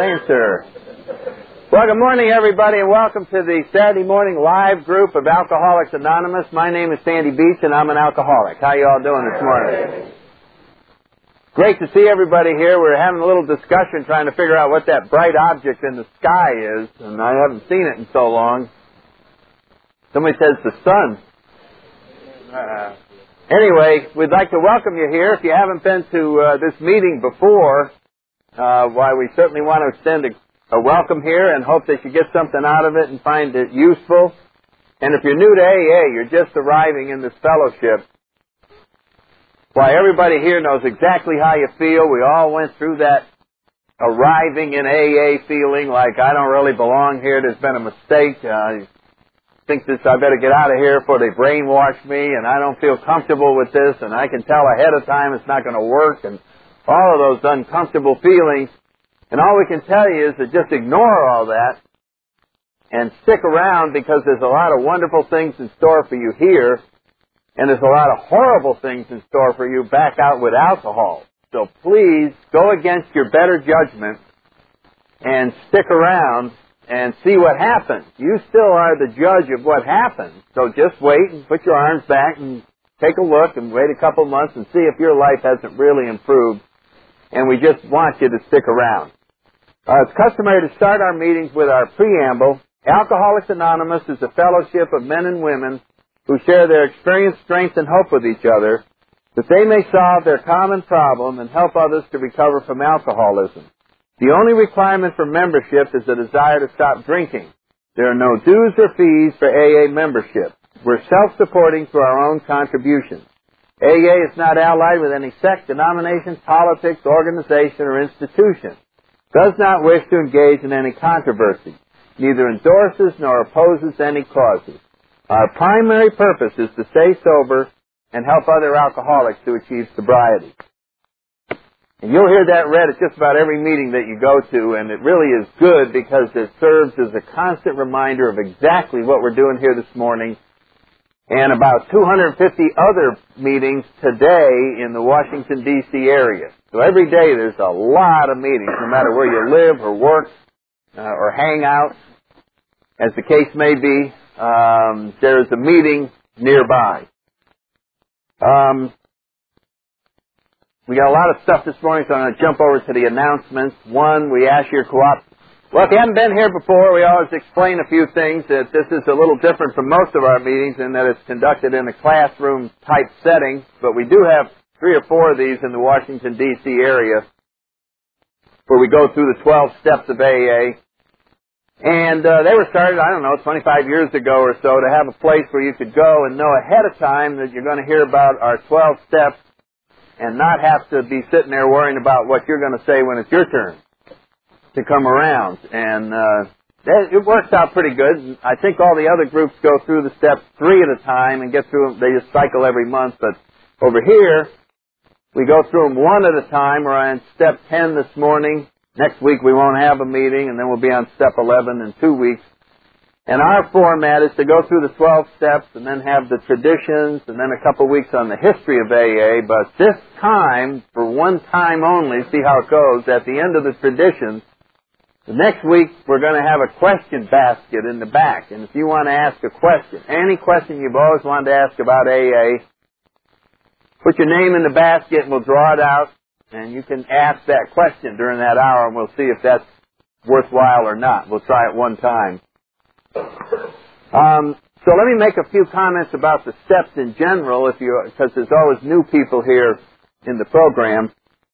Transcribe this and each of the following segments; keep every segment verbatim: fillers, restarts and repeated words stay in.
answer. Well, good morning, everybody, and welcome to the Saturday morning live group of Alcoholics Anonymous. My name is Sandy Beach, and I'm an alcoholic. How you all doing this morning? Great to see everybody here. We're having a little discussion trying to figure out what that bright object in the sky is, and I haven't seen it in so long. Somebody says the sun. Uh, anyway, we'd like to welcome you here. If you haven't been to uh, this meeting before, uh, why, we certainly want to extend a A welcome here and hope that you get something out of it and find it useful. And if you're new to A A, you're just arriving in this fellowship, why, everybody here knows exactly how you feel. We all went through that arriving in A A feeling like I don't really belong here. There's been a mistake. Uh, I think this, I better get out of here before they brainwash me, and I don't feel comfortable with this, and I can tell ahead of time it's not going to work, and all of those uncomfortable feelings. And all we can tell you is to just ignore all that and stick around, because there's a lot of wonderful things in store for you here, and there's a lot of horrible things in store for you back out with alcohol. So please go against your better judgment and stick around and see what happens. You still are the judge of what happens. So just wait and put your arms back and take a look and wait a couple months and see if your life hasn't really improved. And we just want you to stick around. Uh, it's customary to start our meetings with our preamble. Alcoholics Anonymous is a fellowship of men and women who share their experience, strength, and hope with each other, that they may solve their common problem and help others to recover from alcoholism. The only requirement for membership is a desire to stop drinking. There are no dues or fees for A A membership. We're self-supporting through our own contributions. A A is not allied with any sect, denomination, politics, organization, or institution. Does not wish to engage in any controversy, neither endorses nor opposes any causes. Our primary purpose is to stay sober and help other alcoholics to achieve sobriety. And you'll hear that read at just about every meeting that you go to, and it really is good because it serves as a constant reminder of exactly what we're doing here this morning, and about two hundred fifty other meetings today in the Washington, D C area. So every day there's a lot of meetings, no matter where you live or work uh, or hang out, as the case may be. Um, there's a meeting nearby. Um, we got a lot of stuff this morning, so I'm going to jump over to the announcements. One, we ask your cooperation. Well, if you haven't been here before, we always explain a few things, that this is a little different from most of our meetings in that it's conducted in a classroom-type setting, but we do have three or four of these in the Washington, D C area where we go through the twelve steps of A A. And uh, they were started, I don't know, twenty-five years ago or so, to have a place where you could go and know ahead of time that you're going to hear about our twelve steps and not have to be sitting there worrying about what you're going to say when it's your turn to come around. And uh, it works out pretty good. I think all the other groups go through the steps three at a time and get through them. They just cycle every month. But over here, we go through them one at a time. We're on step ten this morning. Next week we won't have a meeting, and then we'll be on step eleven in two weeks. And our format is to go through the twelve steps and then have the traditions and then a couple weeks on the history of A A. But this time, for one time only, see how it goes, at the end of the traditions, the next week we're going to have a question basket in the back. And if you want to ask a question, any question you've always wanted to ask about A A, put your name in the basket and we'll draw it out, and you can ask that question during that hour, and we'll see if that's worthwhile or not. We'll try it one time. Um, so let me make a few comments about the steps in general, if you, because there's always new people here in the program.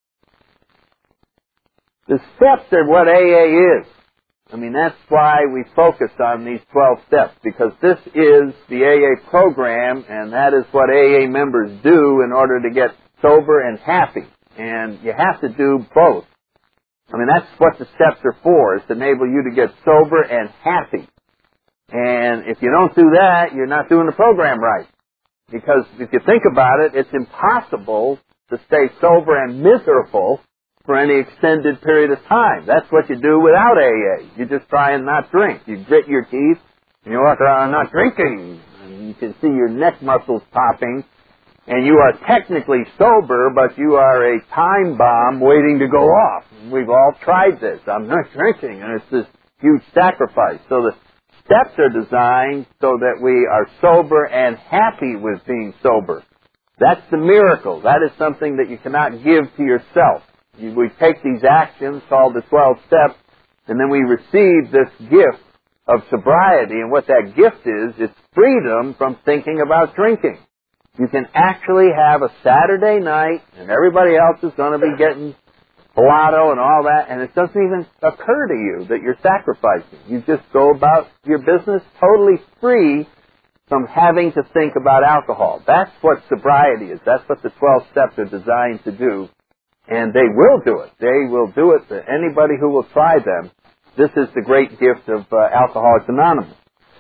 The steps are what A A is. I mean, that's why we focus on these twelve steps, because this is the A A program, and that is what A A members do in order to get sober and happy. And you have to do both. I mean, that's what the steps are for, is to enable you to get sober and happy. And if you don't do that, you're not doing the program right. Because if you think about it, it's impossible to stay sober and miserable for any extended period of time. That's what you do without A A. You just try and not drink. You grit your teeth, and you walk around not drinking. And you can see your neck muscles popping. And you are technically sober, but you are a time bomb waiting to go off. We've all tried this. I'm not drinking, and it's this huge sacrifice. So the steps are designed so that we are sober and happy with being sober. That's the miracle. That is something that you cannot give to yourself. You, we take these actions called the twelve steps, and then we receive this gift of sobriety. And what that gift is, it's freedom from thinking about drinking. You can actually have a Saturday night, and everybody else is going to be getting blotto and all that, and it doesn't even occur to you that you're sacrificing. You just go about your business totally free from having to think about alcohol. That's what sobriety is. That's what the twelve steps are designed to do, and they will do it. They will do it to anybody who will try them. This is the great gift of uh, Alcoholics Anonymous.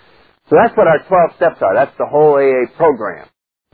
So that's what our twelve steps are. That's the whole A A program.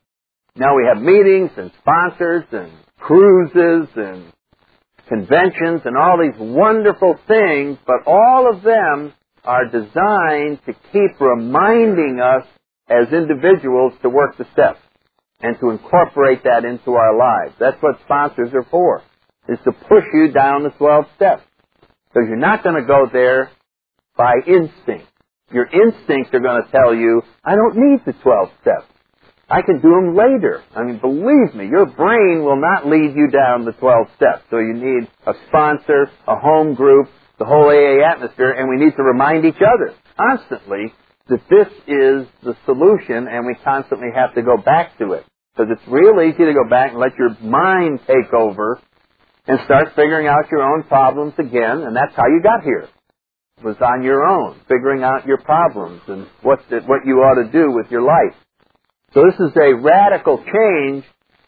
Now we have meetings and sponsors and cruises and conventions and all these wonderful things, but all of them are designed to keep reminding us as individuals to work the steps and to incorporate that into our lives. That's what sponsors are for, is to push you down the twelve steps. Because you're not going to go there by instinct. Your instincts are going to tell you, I don't need the twelve steps. I can do them later. I mean, believe me, your brain will not lead you down the twelve steps. So you need a sponsor, a home group, the whole A A atmosphere, and we need to remind each other constantly that this is the solution, and we constantly have to go back to it. Because it's real easy to go back and let your mind take over and start figuring out your own problems again, and that's how you got here. It was on your own, figuring out your problems and what, the, what you ought to do with your life. So this is a radical change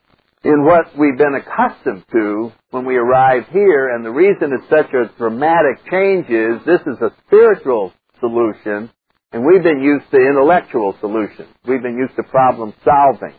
in what we've been accustomed to when we arrive here, and the reason it's such a dramatic change is this is a spiritual solution, and we've been used to intellectual solutions. We've been used to problem solving.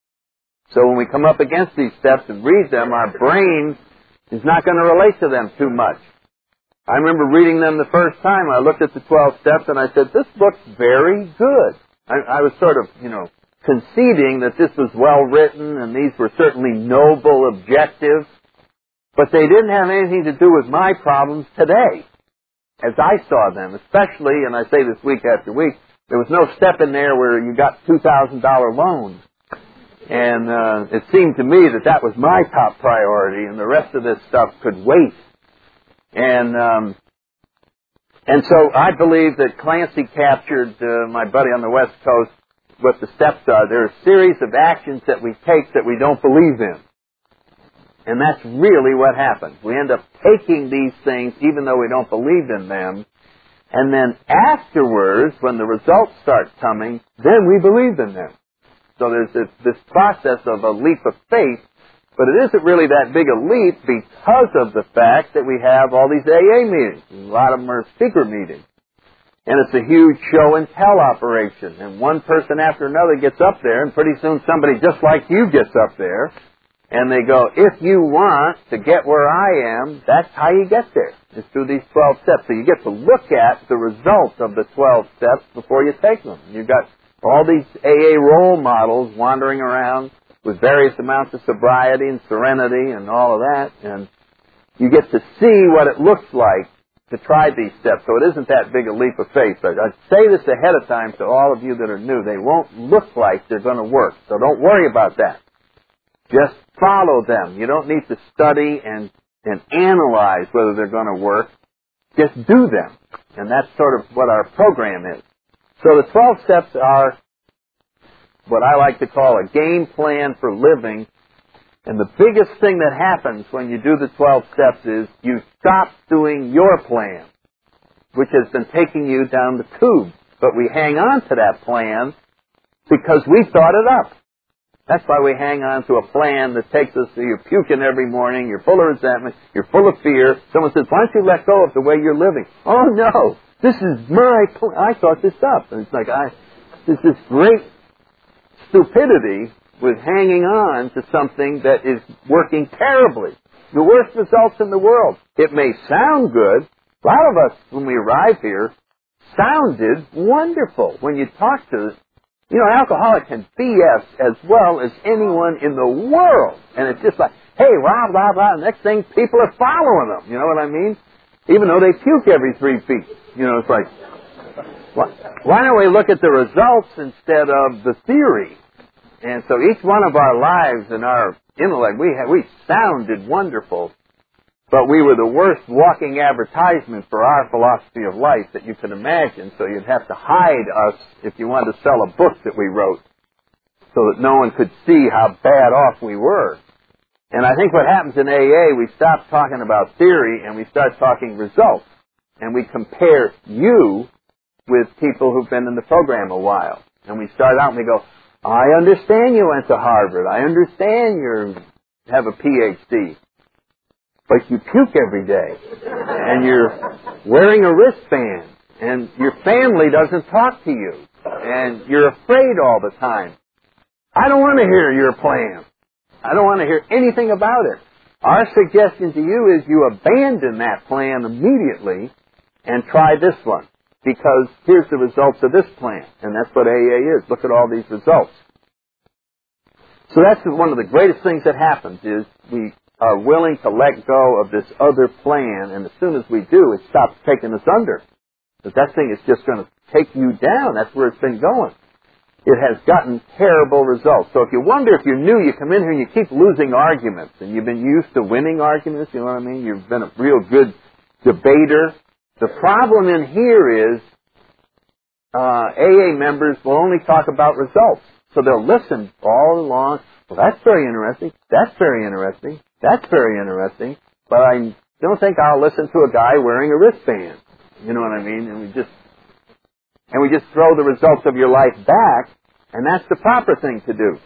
So when we come up against these steps and read them, our brain is not going to relate to them too much. I remember reading them the first time. I looked at the twelve steps and I said, this looks very good. I, I was sort of, you know, conceding that this was well written and these were certainly noble objectives, but they didn't have anything to do with my problems today, as I saw them, especially, and I say this week after week, there was no step in there where you got two thousand dollars loans. And uh, it seemed to me that that was my top priority, and the rest of this stuff could wait. And um, and so I believe that Clancy captured, uh, my buddy on the West Coast, what the steps are. There are a series of actions that we take that we don't believe in. And that's really what happens. We end up taking these things even though we don't believe in them. And then afterwards, when the results start coming, then we believe in them. So there's this, this process of a leap of faith, but it isn't really that big a leap because of the fact that we have all these A A meetings. A lot of them are secret meetings. And it's a huge show and tell operation. And one person after another gets up there, and pretty soon somebody just like you gets up there, and they go, if you want to get where I am, that's how you get there. It's through these twelve steps. So you get to look at the results of the twelve steps before you take them. You've got all these A A role models wandering around with various amounts of sobriety and serenity and all of that, and you get to see what it looks like to try these steps. So it isn't that big a leap of faith. But I'd say this ahead of time to all of you that are new. They won't look like they're going to work, so don't worry about that. Just follow them. You don't need to study and, and analyze whether they're going to work. Just do them. And that's sort of what our program is. So the twelve steps are what I like to call a game plan for living. And the biggest thing that happens when you do the twelve steps is you stop doing your plan, which has been taking you down the tube. But we hang on to that plan because we thought it up. That's why we hang on to a plan that takes us to you're puking every morning, you're full of resentment, you're full of fear. Someone says, why don't you let go of the way you're living? Oh, no, this is my plan. I thought this up. And it's like, I, there's this great stupidity with hanging on to something that is working terribly. The worst results in the world. It may sound good. A lot of us, when we arrive here, sounded wonderful. When you talk to You know, an alcoholic can B S as well as anyone in the world. And it's just like, hey, blah, blah, blah. The next thing, people are following them. You know what I mean? Even though they puke every three feet. You know, it's like, why don't we look at the results instead of the theory? And so each one of our lives and our intellect, we had, we sounded wonderful, but we were the worst walking advertisement for our philosophy of life that you could imagine. So you'd have to hide us if you wanted to sell a book that we wrote so that no one could see how bad off we were. And I think what happens in A A, we stop talking about theory and we start talking results. And we compare you with people who've been in the program a while. And we start out and we go, I understand you went to Harvard. I understand you have a P H D. But you puke every day. And you're wearing a wristband. And your family doesn't talk to you. And you're afraid all the time. I don't want to hear your plan. I don't want to hear anything about it. Our suggestion to you is you abandon that plan immediately and try this one. Because here's the results of this plan. And that's what A A is. Look at all these results. So that's one of the greatest things that happens is we are willing to let go of this other plan. And as soon as we do, it stops taking us under. Because that thing is just going to take you down. That's where it's been going. It has gotten terrible results. So if you wonder if you're new, you come in here and you keep losing arguments. And you've been used to winning arguments, you know what I mean? You've been a real good debater. The problem in here is uh, A A members will only talk about results. So they'll listen all along. Well, that's very interesting. That's very interesting. That's very interesting. But I don't think I'll listen to a guy wearing a wristband. You know what I mean? And we just and we just throw the results of your life back, and that's the proper thing to do.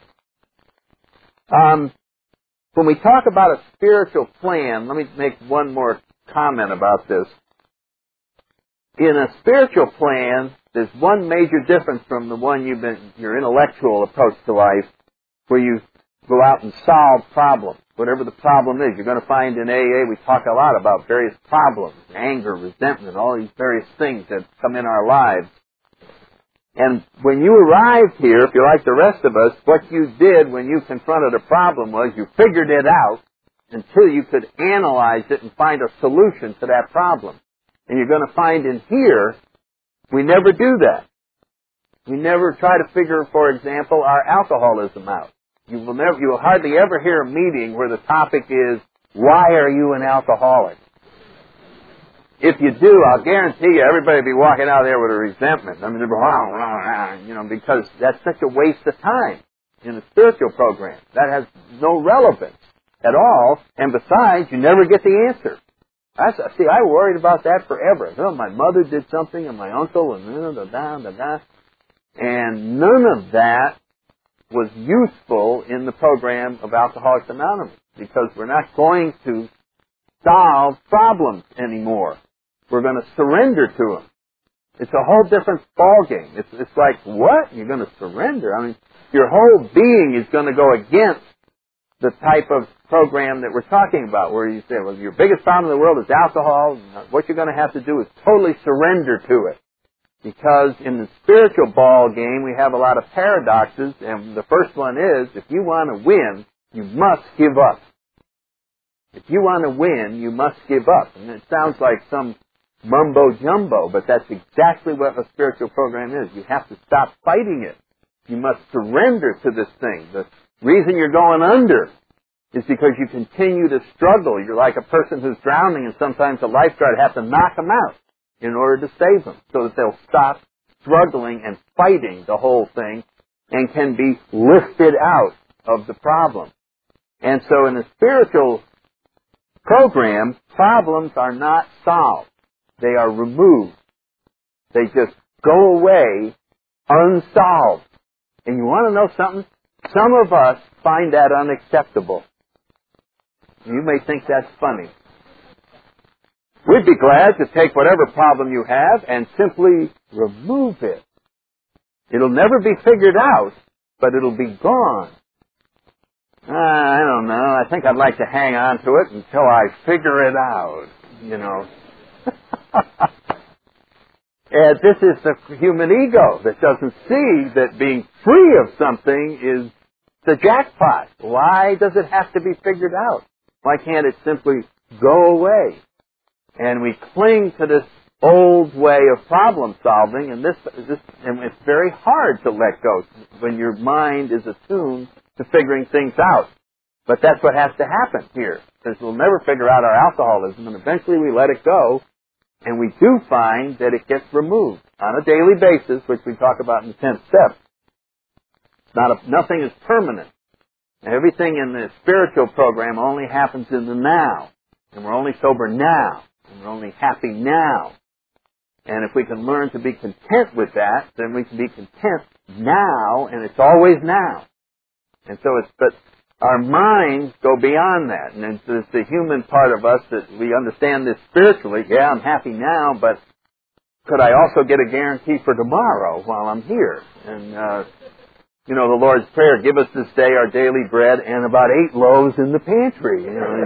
Um, when we talk about a spiritual plan, let me make one more comment about this. In a spiritual plan, there's one major difference from the one you've been, your intellectual approach to life, where you go out and solve problems. Whatever the problem is, you're going to find in A A we talk a lot about various problems, anger, resentment, all these various things that come in our lives. And when you arrived here, if you're like the rest of us, what you did when you confronted a problem was you figured it out until you could analyze it and find a solution to that problem. And you're going to find in here, we never do that. We never try to figure, for example, our alcoholism out. You will never, you will hardly ever hear a meeting where the topic is, why are you an alcoholic? If you do, I'll guarantee you everybody will be walking out there with a resentment. I mean, they'll be, rah, rah, rah, you know, because that's such a waste of time in a spiritual program. That has no relevance at all, and besides, you never get the answer. I, see, I worried about that forever. You know, my mother did something, and my uncle, and da da da da, and none of that was useful in the program of Alcoholics Anonymous, because we're not going to solve problems anymore. We're going to surrender to them. It's a whole different ballgame. It's, it's like, what? You're going to surrender? I mean, your whole being is going to go against the type of program that we're talking about, where you say, well, your biggest problem in the world is alcohol. What you're going to have to do is totally surrender to it. Because in the spiritual ball game, we have a lot of paradoxes, and the first one is, if you want to win, you must give up. If you want to win, you must give up. And it sounds like some mumbo-jumbo, but that's exactly what a spiritual program is. You have to stop fighting it. You must surrender to this thing. The reason you're going under is because you continue to struggle. You're like a person who's drowning, and sometimes the lifeguard has to knock them out in order to save them, so that they'll stop struggling and fighting the whole thing and can be lifted out of the problem. And so in a spiritual program, problems are not solved. They are removed. They just go away unsolved. And you want to know something? Some of us find that unacceptable. You may think that's funny. We'd be glad to take whatever problem you have and simply remove it. It'll never be figured out, but it'll be gone. Uh, I don't know. I think I'd like to hang on to it until I figure it out, you know. And this is the human ego that doesn't see that being free of something is the jackpot. Why does it have to be figured out? Why can't it simply go away? And we cling to this old way of problem solving, and this, this, and it's very hard to let go when your mind is attuned to figuring things out. But that's what has to happen here, because we'll never figure out our alcoholism, and eventually we let it go, and we do find that it gets removed on a daily basis, which we talk about in the tenth step. Not a, nothing is permanent. Everything in the spiritual program only happens in the now, and we're only sober now, and we're only happy now. And if we can learn to be content with that, then we can be content now, and it's always now. And so it's, but our minds go beyond that. And it's, it's the human part of us that we understand this spiritually. Yeah, I'm happy now, but could I also get a guarantee for tomorrow while I'm here? And, uh, you know, the Lord's Prayer, give us this day our daily bread and about eight loaves in the pantry. You know,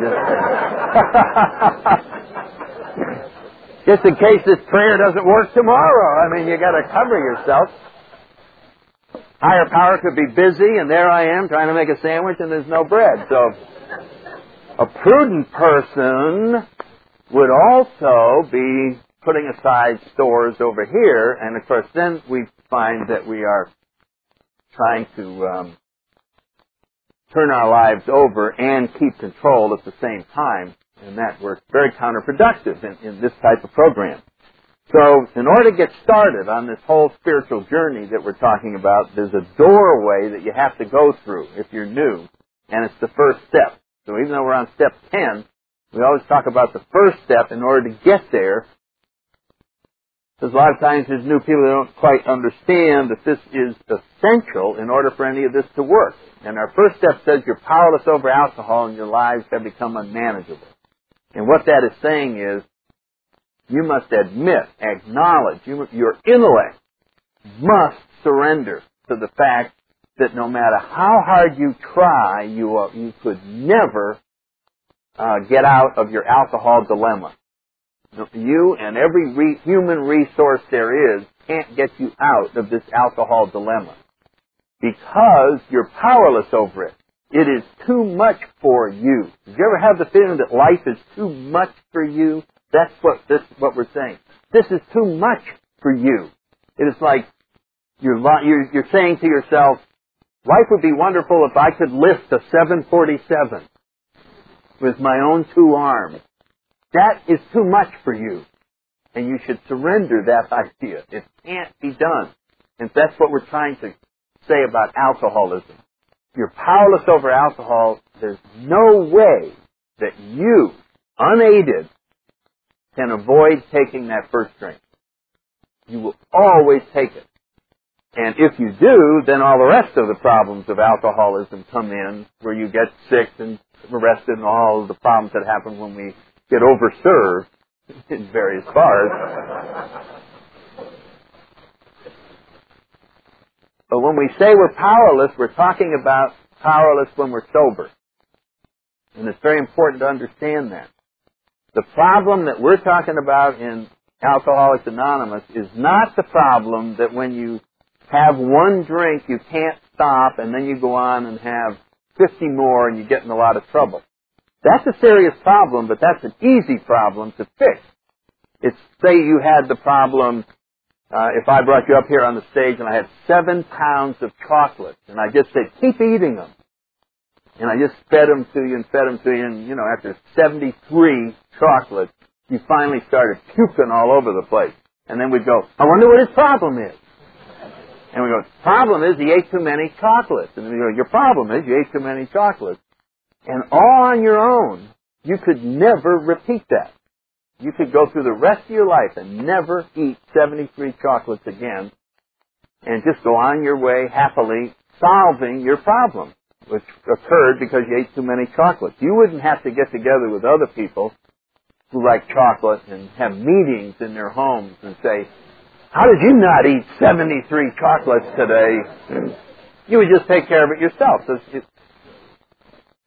just, just in case this prayer doesn't work tomorrow. I mean, you got to cover yourself. Higher power could be busy, and there I am trying to make a sandwich, and there's no bread. So, a prudent person would also be putting aside stores over here, and of course, then we find that we are trying to um, turn our lives over and keep control at the same time, and that works very counterproductive in, in this type of program. So, in order to get started on this whole spiritual journey that we're talking about, there's a doorway that you have to go through if you're new, and it's the first step. So even though we're on step ten, we always talk about the first step in order to get there, because a lot of times there's new people that don't quite understand that this is essential in order for any of this to work. And our first step says you're powerless over alcohol and your lives have become unmanageable. And what that is saying is, you must admit, acknowledge, you, your intellect must surrender to the fact that no matter how hard you try, you, uh, you could never uh, get out of your alcohol dilemma. You and every re- human resource there is can't get you out of this alcohol dilemma because you're powerless over it. It is too much for you. Did you ever have the feeling that life is too much for you? That's what this what we're saying. This is too much for you. It is like you're you're, you're saying to yourself, life would be wonderful if I could lift a seven forty-seven with my own two arms. That is too much for you. And you should surrender that idea. It can't be done. And that's what we're trying to say about alcoholism. You're powerless over alcohol. There's no way that you, unaided, can avoid taking that first drink. You will always take it. And if you do, then all the rest of the problems of alcoholism come in, where you get sick and arrested and all of the problems that happen when we get overserved in various bars. But when we say we're powerless, we're talking about powerless when we're sober. And it's very important to understand that. The problem that we're talking about in Alcoholics Anonymous is not the problem that when you have one drink you can't stop and then you go on and have fifty more and you get in a lot of trouble. That's a serious problem, but that's an easy problem to fix. It's, say you had the problem, uh, if I brought you up here on the stage and I had seven pounds of chocolates and I just said, keep eating them. And I just fed them to you and fed them to you, and, you know, after seventy-three chocolates, you finally started puking all over the place. And then we'd go, I wonder what his problem is. And we go, problem is he ate too many chocolates. And we go, your problem is you ate too many chocolates. And all on your own, you could never repeat that. You could go through the rest of your life and never eat seventy-three chocolates again and just go on your way happily solving your problem, which occurred because you ate too many chocolates. You wouldn't have to get together with other people who like chocolate and have meetings in their homes and say, how did you not eat seventy-three chocolates today? You would just take care of it yourself. So,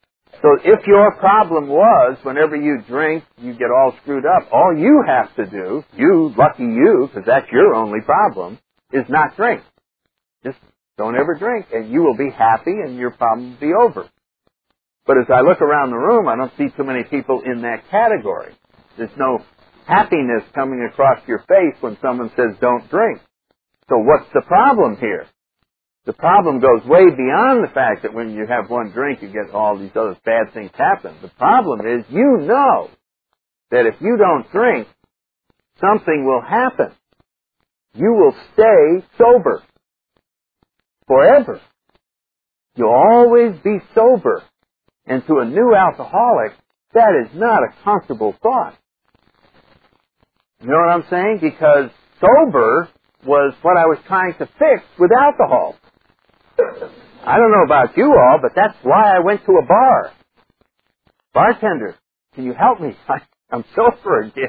So if your problem was whenever you drink, you get all screwed up, all you have to do, you, lucky you, because that's your only problem, is not drink. Just don't ever drink, and you will be happy, and your problem will be over. But as I look around the room, I don't see too many people in that category. There's no happiness coming across your face when someone says don't drink. So what's the problem here? The problem goes way beyond the fact that when you have one drink, you get all these other bad things happen. The problem is you know that if you don't drink, something will happen. You will stay sober forever. You'll always be sober. And to a new alcoholic, that is not a comfortable thought. You know what I'm saying? Because sober was what I was trying to fix with alcohol. I don't know about you all, but that's why I went to a bar. Bartender, can you help me? I, I'm sober again.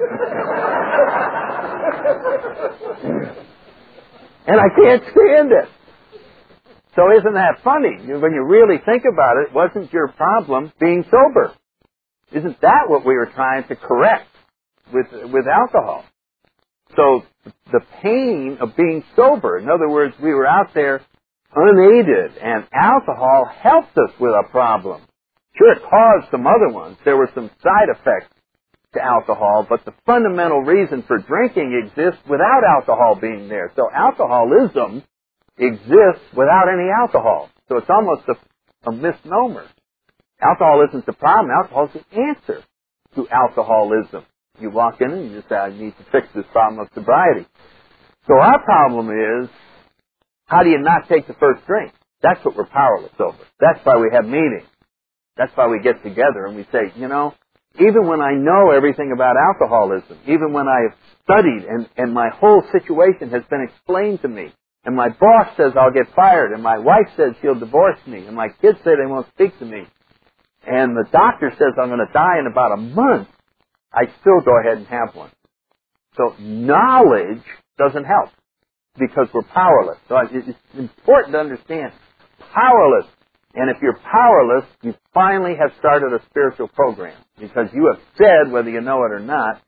And I can't stand it. So isn't that funny? When you really think about it, it wasn't your problem being sober. Isn't that what we were trying to correct with, with alcohol? So the pain of being sober, in other words, we were out there unaided, and alcohol helped us with a problem. Sure, it caused some other ones. There were some side effects to alcohol, but the fundamental reason for drinking exists without alcohol being there. So alcoholism exists without any alcohol. So it's almost a, a misnomer. Alcohol isn't the problem. Alcohol is the answer to alcoholism. You walk in and you just say, I need to fix this problem of sobriety. So our problem is, how do you not take the first drink? That's what we're powerless over. That's why we have meetings. That's why we get together and we say, you know, even when I know everything about alcoholism, even when I have studied and, and my whole situation has been explained to me, and my boss says I'll get fired, and my wife says she'll divorce me, and my kids say they won't speak to me, and the doctor says I'm going to die in about a month, I still go ahead and have one. So knowledge doesn't help because we're powerless. So it's important to understand, powerless. And if you're powerless, you finally have started a spiritual program because you have said, whether you know it or not,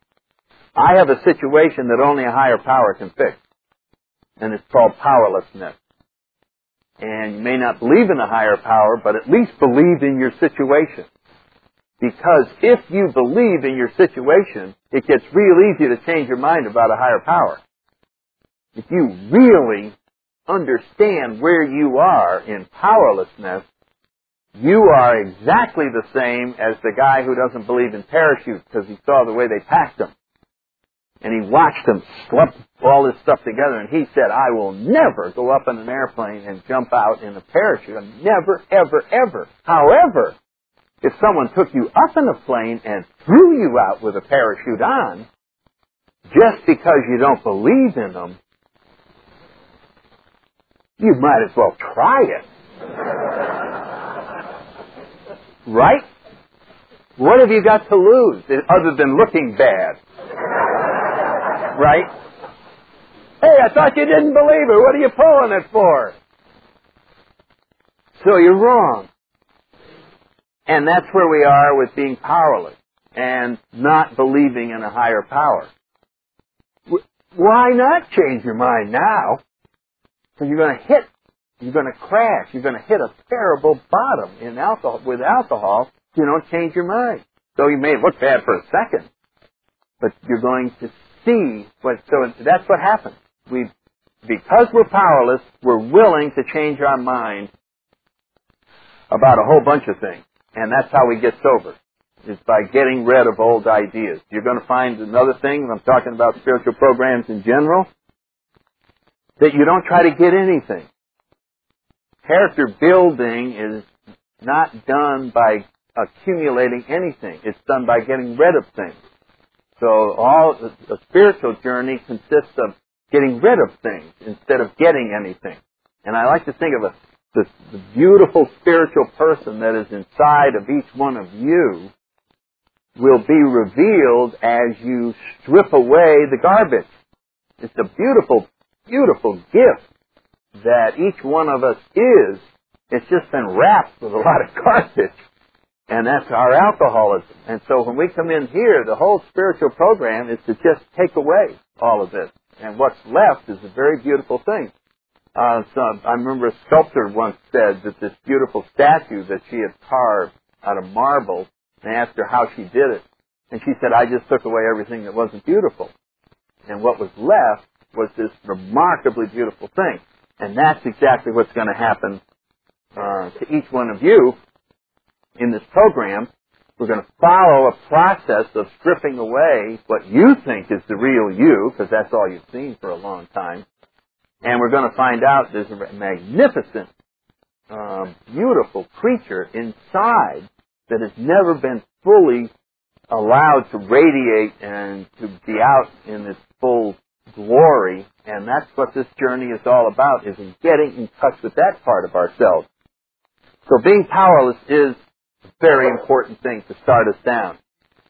I have a situation that only a higher power can fix. And it's called powerlessness. And you may not believe in a higher power, but at least believe in your situation. Because if you believe in your situation, it gets real easy to change your mind about a higher power. If you really understand where you are in powerlessness, you are exactly the same as the guy who doesn't believe in parachutes because he saw the way they packed them. And he watched them slump all this stuff together, and he said, I will never go up in an airplane and jump out in a parachute. Never, ever, ever. However, if someone took you up in a plane and threw you out with a parachute on, just because you don't believe in them, you might as well try it. Right? What have you got to lose other than looking bad? Right? Hey, I thought you didn't believe it. What are you pulling it for? So you're wrong. And that's where we are with being powerless and not believing in a higher power. Why not change your mind now? Because you're going to hit, you're going to crash, you're going to hit a terrible bottom in alcohol, with alcohol if you don't change your mind. So you may look bad for a second, but you're going to see what, so that's what happens. We, because we're powerless, we're willing to change our mind about a whole bunch of things. And that's how we get sober, is by getting rid of old ideas. You're going to find another thing, I'm talking about spiritual programs in general, that you don't try to get anything. Character building is not done by accumulating anything. It's done by getting rid of things. So all the spiritual journey consists of getting rid of things instead of getting anything. And I like to think of a, the, the beautiful spiritual person that is inside of each one of you will be revealed as you strip away the garbage. It's a beautiful, beautiful gift that each one of us is. It's just been wrapped with a lot of garbage. And that's our alcoholism. And so when we come in here, the whole spiritual program is to just take away all of this. And what's left is a very beautiful thing. Uh, so I remember a sculptor once said that this beautiful statue that she had carved out of marble, and asked her how she did it. And she said, I just took away everything that wasn't beautiful. And what was left was this remarkably beautiful thing. And that's exactly what's going to happen uh, to each one of you in this program. We're going to follow a process of stripping away what you think is the real you, because that's all you've seen for a long time. And we're going to find out there's a magnificent, um, beautiful creature inside that has never been fully allowed to radiate and to be out in its full glory. And that's what this journey is all about, is in getting in touch with that part of ourselves. So being powerless is a very important thing to start us down.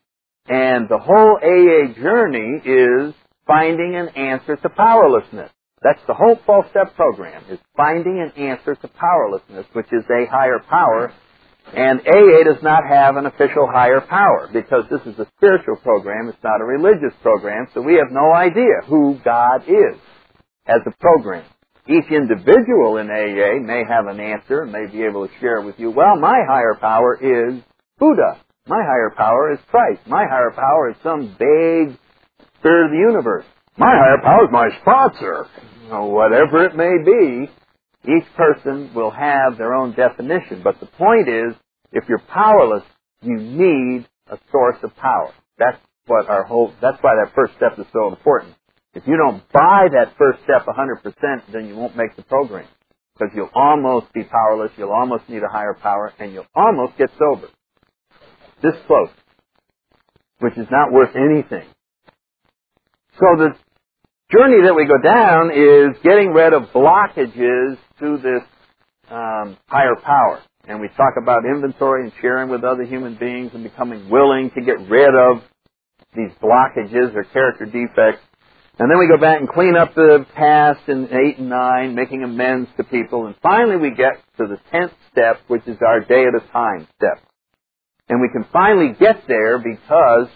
And the whole A A journey is finding an answer to powerlessness. That's the whole twelve-step program, is finding an answer to powerlessness, which is a higher power. And A A does not have an official higher power, because this is a spiritual program, it's not a religious program, so we have no idea who God is as a program. Each individual in A A may have an answer, may be able to share with you, well, my higher power is Buddha. My higher power is Christ. My higher power is some vague spirit of the universe. My higher power is my sponsor. You know, whatever it may be, each person will have their own definition. But the point is, if you're powerless, you need a source of power. That's what our whole, that's why that first step is so important. If you don't buy that first step one hundred percent, then you won't make the program. Because you'll almost be powerless, you'll almost need a higher power, and you'll almost get sober. This close. Which is not worth anything. So the journey that we go down is getting rid of blockages to this um, higher power. And we talk about inventory and sharing with other human beings and becoming willing to get rid of these blockages or character defects. And then we go back and clean up the past in eight and nine, making amends to people. And finally we get to the tenth step, which is our day at a time step. And we can finally get there because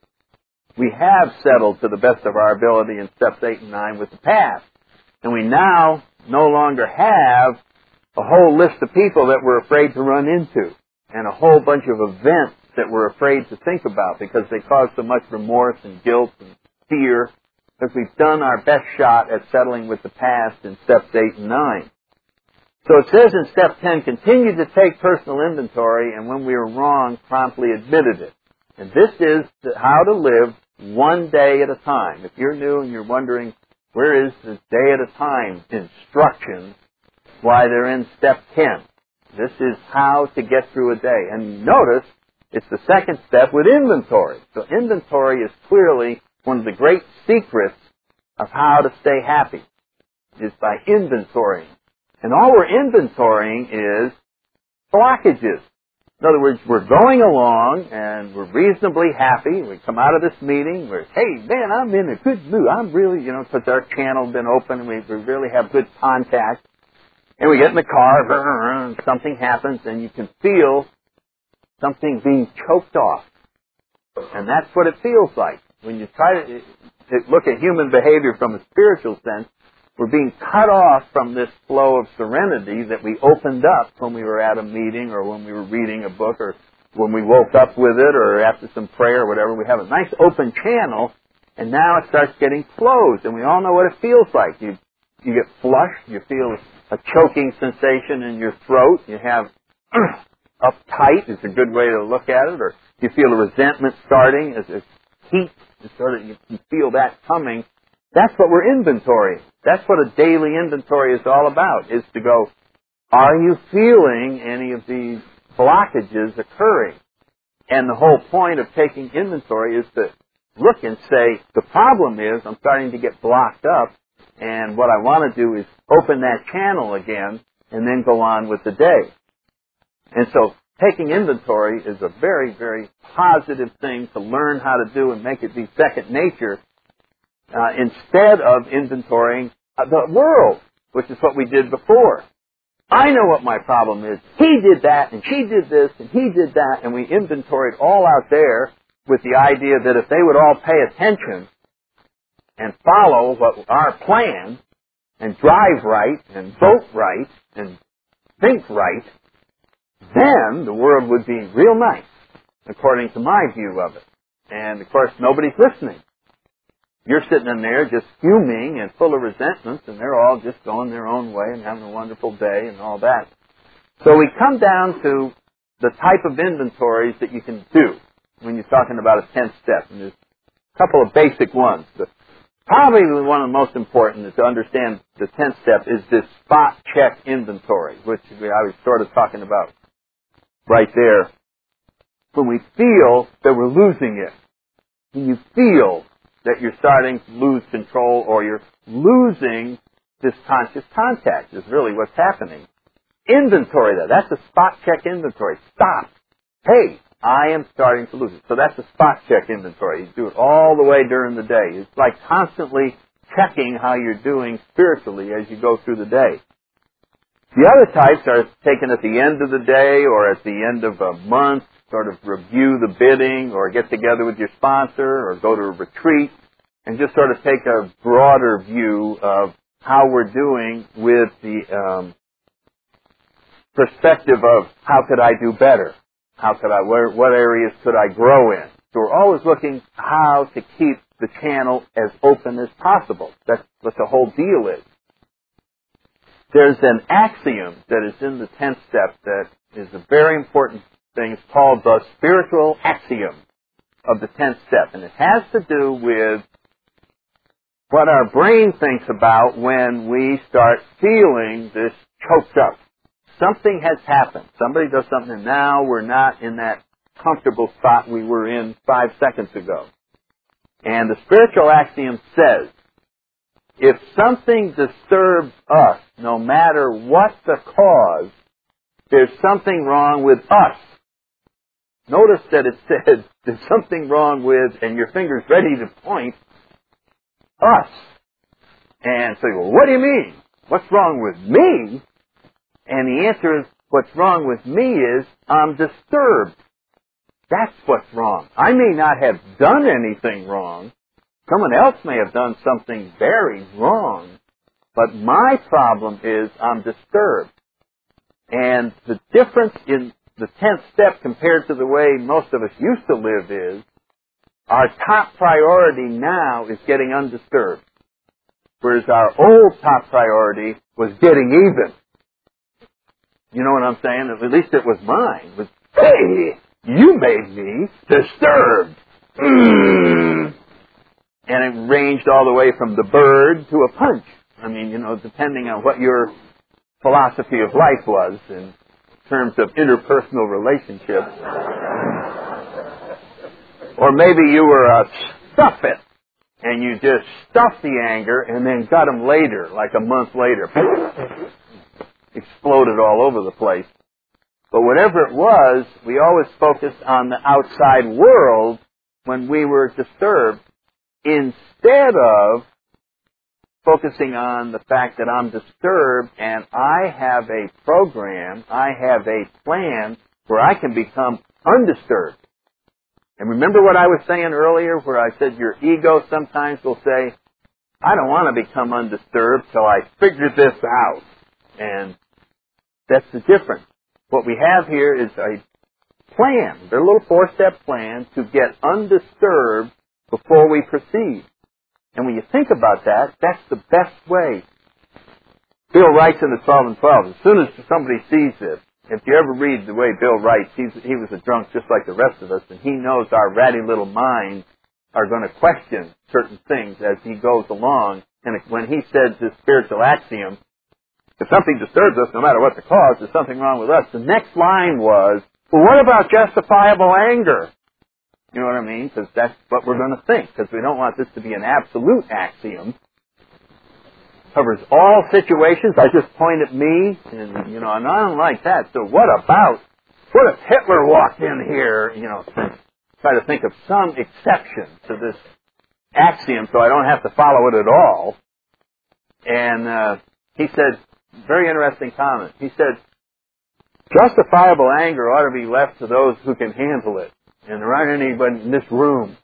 we have settled to the best of our ability in steps eight and nine with the past. And we now no longer have a whole list of people that we're afraid to run into and a whole bunch of events that we're afraid to think about because they cause so much remorse and guilt and fear, because we've done our best shot at settling with the past in steps eight and nine. So it says in step ten, continue to take personal inventory, and when we were wrong, promptly admitted it. And this is how to live one day at a time. If you're new and you're wondering, where is this day at a time instructions? Why, they're in step ten. This is how to get through a day. And notice, it's the second step with inventory. So inventory is clearly one of the great secrets of how to stay happy, is by inventorying. And all we're inventorying is blockages. In other words, we're going along and we're reasonably happy. We come out of this meeting, we're, hey, man, I'm in a good mood. I'm really, you know, because our channel's been open and we, we really have good contact. And we get in the car, and something happens, and you can feel something being choked off. And that's what it feels like. When you try to look at human behavior from a spiritual sense, we're being cut off from this flow of serenity that we opened up when we were at a meeting or when we were reading a book or when we woke up with it or after some prayer or whatever. We have a nice open channel, and now it starts getting closed, and we all know what it feels like. You you get flushed, you feel a choking sensation in your throat, you have uptight is a good way to look at it, or you feel a resentment starting as a heat, sort of, you can feel that coming. That's what we're inventorying. That's what a daily inventory is all about, is to go, are you feeling any of these blockages occurring? And the whole point of taking inventory is to look and say, the problem is I'm starting to get blocked up, and what I want to do is open that channel again and then go on with the day. And so taking inventory is a very, very positive thing to learn how to do and make it be second nature uh, instead of inventorying the world, which is what we did before. I know what my problem is. He did that, and she did this, and he did that, and we inventoried all out there with the idea that if they would all pay attention and follow what our plan, and drive right, and vote right, and think right, then the world would be real nice, according to my view of it. And, of course, nobody's listening. You're sitting in there just fuming and full of resentments, and they're all just going their own way and having a wonderful day and all that. So we come down to the type of inventories that you can do when you're talking about a tenth step. And there's a couple of basic ones. The, probably one of the most important is to understand the tenth step is this spot check inventory, which I was sort of talking about right there. When we feel that we're losing it, when you feel that you're starting to lose control or you're losing this conscious contact is really what's happening. Inventory that. That's a spot check inventory. Stop. Hey, I am starting to lose it. So that's a spot check inventory. You do it all the way during the day. It's like constantly checking how you're doing spiritually as you go through the day. The other types are taken at the end of the day or at the end of a month, sort of review the bidding or get together with your sponsor or go to a retreat and just sort of take a broader view of how we're doing with the um, perspective of how could I do better? How could I, where, what areas could I grow in? So we're always looking how to keep the channel as open as possible. That's what the whole deal is. There's an axiom that is in the tenth step that is a very important thing. It's called the spiritual axiom of the tenth step. And it has to do with what our brain thinks about when we start feeling this choked up. Something has happened. Somebody does something and now we're not in that comfortable spot we were in five seconds ago. And the spiritual axiom says, if something disturbs us, no matter what the cause, there's something wrong with us. Notice that it says there's something wrong with, and your finger's ready to point, us. And so you go, what do you mean? What's wrong with me? And the answer is, what's wrong with me is I'm disturbed. That's what's wrong. I may not have done anything wrong. Someone else may have done something very wrong. But my problem is I'm disturbed. And the difference in the tenth step compared to the way most of us used to live is, our top priority now is getting undisturbed. Whereas our old top priority was getting even. You know what I'm saying? At least it was mine. It was, hey, you made me disturbed. Mm. And it ranged all the way from the bird to a punch. I mean, you know, depending on what your philosophy of life was in terms of interpersonal relationships. Or maybe you were a stuff it, and you just stuffed the anger and then got them later, like a month later. Exploded all over the place. But whatever it was, we always focused on the outside world when we were disturbed, instead of focusing on the fact that I'm disturbed and I have a program, I have a plan where I can become undisturbed. And remember what I was saying earlier where I said your ego sometimes will say, I don't want to become undisturbed till I figure this out. And that's the difference. What we have here is a plan, a little four-step plan to get undisturbed before we proceed. And when you think about that, that's the best way. Bill writes in the twelve and twelve, as soon as somebody sees this, if you ever read the way Bill writes, he's, he was a drunk just like the rest of us, and he knows our ratty little minds are going to question certain things as he goes along. And when he says this spiritual axiom, if something disturbs us, no matter what the cause, there's something wrong with us, the next line was, well, what about justifiable anger? You know what I mean? Because that's what we're going to think, because we don't want this to be an absolute axiom. Covers all situations. I just point at me, and, you know, and I don't like that. So what about, what if Hitler walked in here, you know, try to think of some exception to this axiom so I don't have to follow it at all. And uh, he said, very interesting comment. He said, justifiable anger ought to be left to those who can handle it. And there aren't anybody in this room.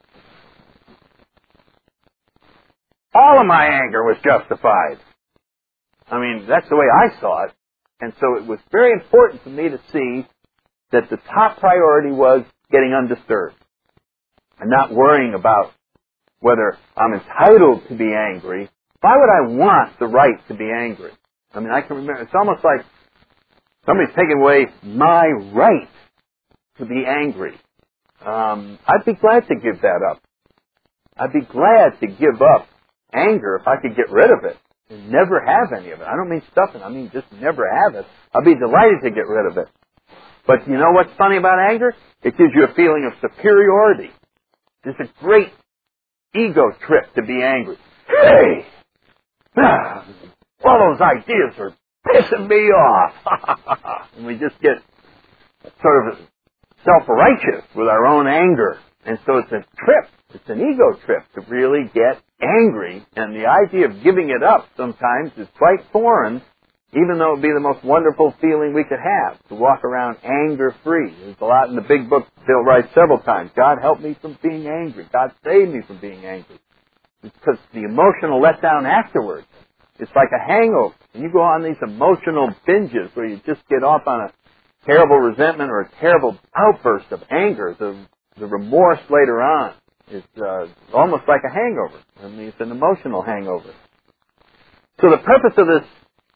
All of my anger was justified. I mean, that's the way I saw it. And so it was very important for me to see that the top priority was getting undisturbed and not worrying about whether I'm entitled to be angry. Why would I want the right to be angry? I mean, I can remember, it's almost like somebody's taking away my right to be angry. Um, I'd be glad to give that up. I'd be glad to give up anger if I could get rid of it and never have any of it. I don't mean stuffing, I mean just never have it. I'd be delighted to get rid of it. But you know what's funny about anger? It gives you a feeling of superiority. It's a great ego trip to be angry. Hey! Ah, all those ideas are pissing me off. And we just get sort of self-righteous with our own anger. And so it's a trip. It's an ego trip to really get angry. And the idea of giving it up sometimes is quite foreign, even though it would be the most wonderful feeling we could have, to walk around anger-free. There's a lot in the big book Bill writes several times. God help me from being angry. God save me from being angry. It's because the emotional letdown afterwards, it's like a hangover. And you go on these emotional binges where you just get off on a terrible resentment or a terrible outburst of anger. The, the remorse later on is uh, almost like a hangover. I mean, it's an emotional hangover. So the purpose of this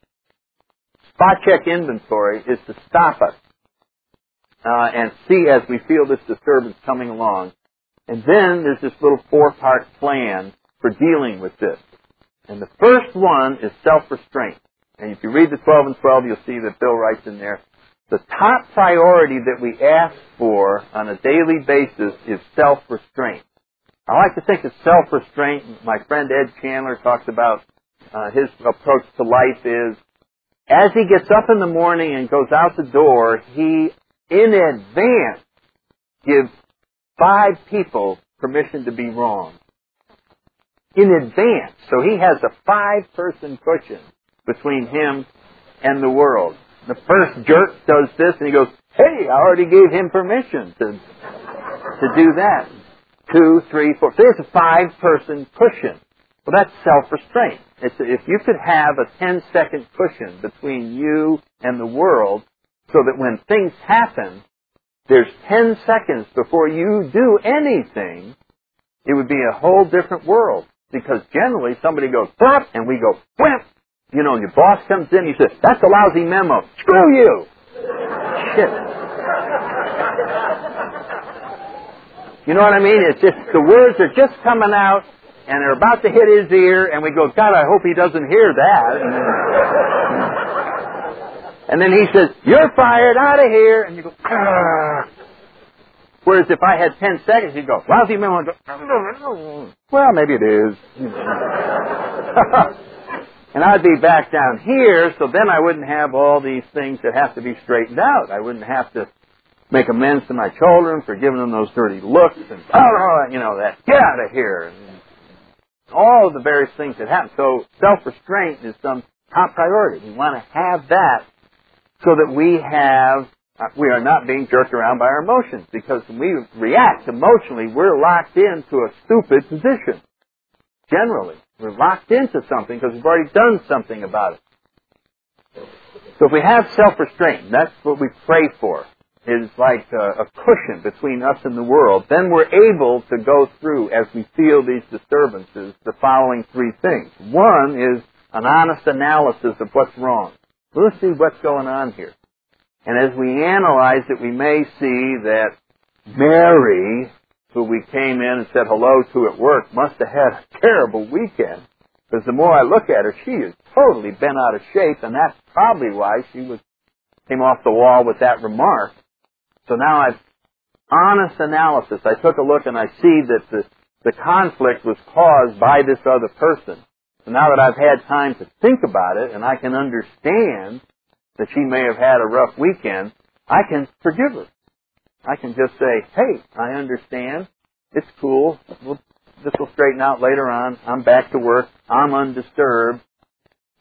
spot check inventory is to stop us uh, and see as we feel this disturbance coming along. And then there's this little four-part plan for dealing with this. And the first one is self-restraint. And if you read the twelve and twelve, you'll see that Bill writes in there, the top priority that we ask for on a daily basis is self-restraint. I like to think of self-restraint. My friend Ed Chandler talks about uh, his approach to life is, as he gets up in the morning and goes out the door, he, in advance, gives five people permission to be wrong. In advance. So he has a five-person cushion between him and the world. The first jerk does this, and he goes, hey, I already gave him permission to, to do that. Two, three, four. So there's a five-person cushion. Well, that's self-restraint. It's, if you could have a ten-second cushion between you and the world so that when things happen, there's ten seconds before you do anything, it would be a whole different world. Because generally somebody goes, plop, and we go, wham! You know, and your boss comes in and you say, that's a lousy memo. Screw you! Shit. You know what I mean? It's just, the words are just coming out, and they're about to hit his ear, and we go, God, I hope he doesn't hear that. And then he says, you're fired, out of here. And you go, ah. Whereas if I had ten seconds, he'd go, lousy memo. And go, well, maybe it is. And I'd be back down here, so then I wouldn't have all these things that have to be straightened out. I wouldn't have to make amends to my children for giving them those dirty looks and, oh, you know, that, get out of here. And all of the various things that happen. So self-restraint is some top priority. We want to have that so that we have, uh, we are not being jerked around by our emotions. Because when we react emotionally, we're locked into a stupid position. Generally. We're locked into something because we've already done something about it. So if we have self-restraint, that's what we pray for, is like a, a cushion between us and the world, then we're able to go through, as we feel these disturbances, the following three things. One is an honest analysis of what's wrong. Let's see what's going on here. And as we analyze it, we may see that Mary, who we came in and said hello to at work, must have had a terrible weekend. Because the more I look at her, she is totally bent out of shape, and that's probably why she was came off the wall with that remark. So now I've honest analysis. I took a look and I see that the, the conflict was caused by this other person. So now that I've had time to think about it and I can understand that she may have had a rough weekend, I can forgive her. I can just say, hey, I understand. It's cool. We'll, this will straighten out later on. I'm back to work. I'm undisturbed.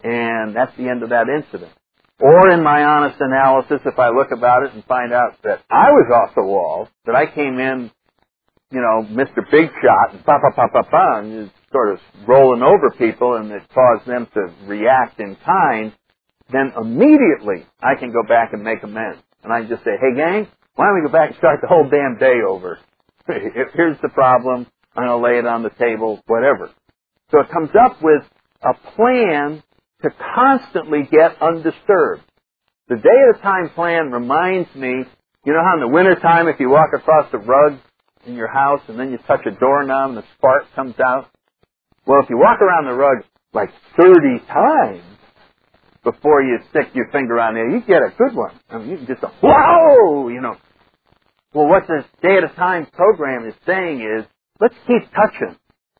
and that's the end of that incident. Or in my honest analysis, if I look about it and find out that I was off the wall, that I came in, you know, Mister Big Shot, and pa pa pa pa pa, and just sort of rolling over people, and it caused them to react in kind, then immediately I can go back and make amends. And I can just say, hey gang, why don't we go back and start the whole damn day over? Here's the problem, I'm going to lay it on the table, whatever. So it comes up with a plan to constantly get undisturbed. The day at a time plan reminds me, you know how in the wintertime if you walk across the rug in your house and then you touch a doorknob and the spark comes out? Well, if you walk around the rug like thirty times before you stick your finger on there, you get a good one. I mean, you can just go, whoa, you know. Well, what this day at a time program is saying is, let's keep touching.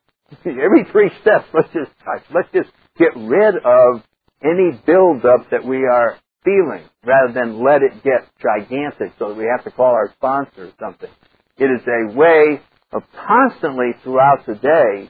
Every three steps, let's just touch. Let's just get rid of any build-up that we are feeling rather than let it get gigantic so that we have to call our sponsor or something. It is a way of constantly throughout the day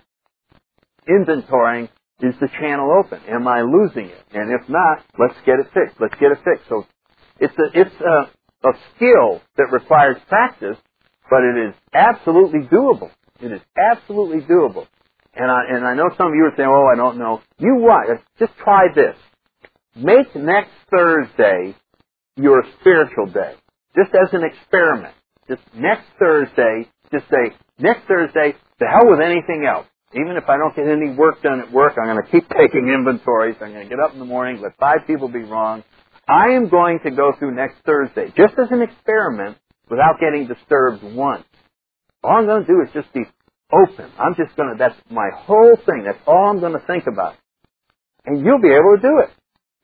inventorying, is the channel open? Am I losing it? And if not, let's get it fixed. Let's get it fixed. So it's a, it's a, a skill that requires practice, but it is absolutely doable. It is absolutely doable. And I, and I know some of you are saying, oh, I don't know. You what? Just try this. Make next Thursday your spiritual day. Just as an experiment. Just next Thursday, just say, next Thursday, to hell with anything else. Even if I don't get any work done at work, I'm going to keep taking inventories. I'm going to get up in the morning, let five people be wrong. I am going to go through next Thursday, just as an experiment, without getting disturbed once. All I'm going to do is just be open. I'm just going to, that's my whole thing. That's all I'm going to think about. And you'll be able to do it.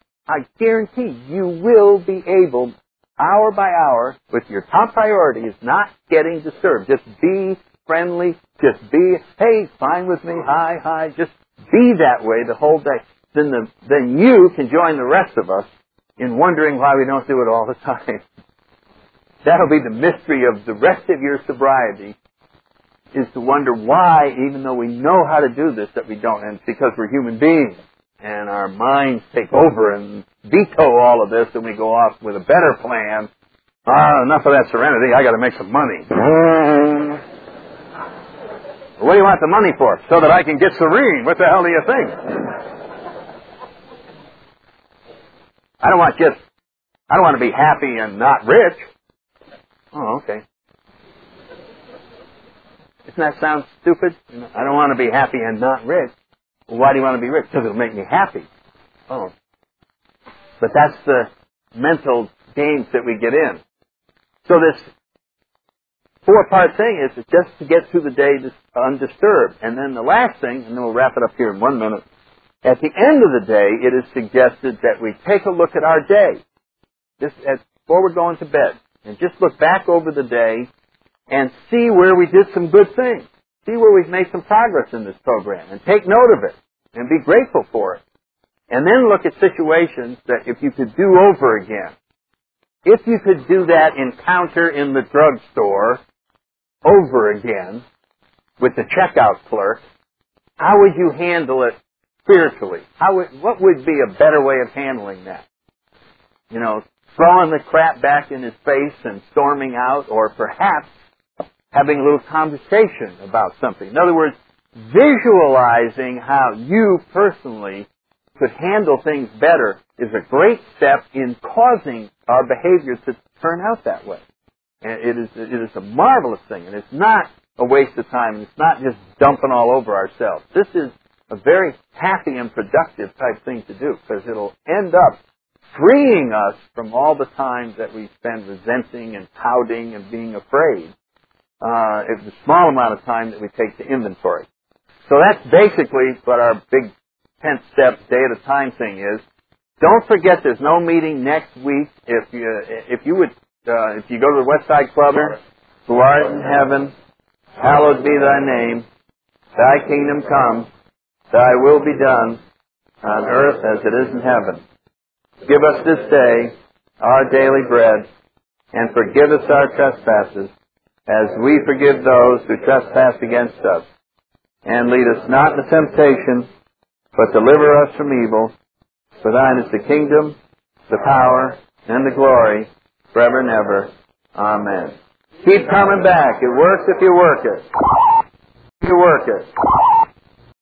I guarantee you will be able, hour by hour, with your top priority is not getting disturbed. Just be friendly. Just be, hey, fine with me, hi, hi. Just be that way the whole day. Then, the, then you can join the rest of us in wondering why we don't do it all the time. That'll be the mystery of the rest of your sobriety, is to wonder why, even though we know how to do this, that we don't. And it's because we're human beings, and our minds take over and veto all of this, and we go off with a better plan. Ah, enough of that serenity, I got to make some money. What do you want the money for? So that I can get serene. What the hell do you think? I don't want just, I don't want to be happy and not rich. Oh, okay. Doesn't that sound stupid? I don't want to be happy and not rich. Well, why do you want to be rich? Because it'll make me happy. Oh. But that's the mental games that we get in. So this four-part thing is just to get through the day undisturbed. And then the last thing, and then we'll wrap it up here in one minute, at the end of the day, it is suggested that we take a look at our day, just as, before we're going to bed, and just look back over the day and see where we did some good things, see where we've made some progress in this program, and take note of it, and be grateful for it. And then look at situations that if you could do over again, if you could do that encounter in the drugstore over again with the checkout clerk, how would you handle it spiritually? How would, what would be a better way of handling that? You know, throwing the crap back in his face and storming out, or perhaps having a little conversation about something. In other words, visualizing how you personally could handle things better is a great step in causing our behavior to turn out that way. And it is, it is a marvelous thing, and it's not a waste of time, and it's not just dumping all over ourselves. This is a very happy and productive type thing to do, because it'll end up freeing us from all the time that we spend resenting and pouting and being afraid. Uh, it's a small amount of time that we take to inventory. So that's basically what our big tenth step, day at a time thing is. Don't forget there's no meeting next week. If you, if you would, uh, if you go to the Westside Club, who art in heaven, hallowed be thy name, thy kingdom come, thy will be done, on earth as it is in heaven. Give us this day our daily bread, and forgive us our trespasses, as we forgive those who trespass against us. And lead us not into temptation, but deliver us from evil. For thine is the kingdom, the power, and the glory, forever and ever. Amen. Keep coming back. It works if you work it. If you work it.